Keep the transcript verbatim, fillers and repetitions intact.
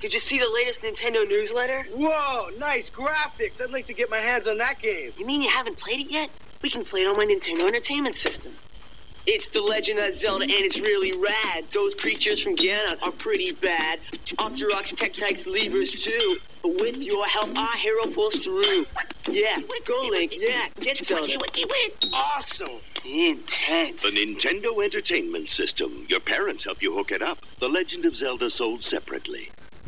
Did you see the latest Nintendo newsletter? Whoa, nice graphics. I'd like to get my hands on that game. You mean you haven't played it yet? We can play it on my Nintendo Entertainment System. It's The Legend of Zelda, and it's really rad. Those creatures from Ganon are pretty bad. Octoroks, Tektites, Levers, too. But with your help, our hero pulls through. Yeah, go Link. Yeah, get Zelda. Awesome. Intense. The Nintendo Entertainment System. Your parents help you hook it up. The Legend of Zelda sold separately.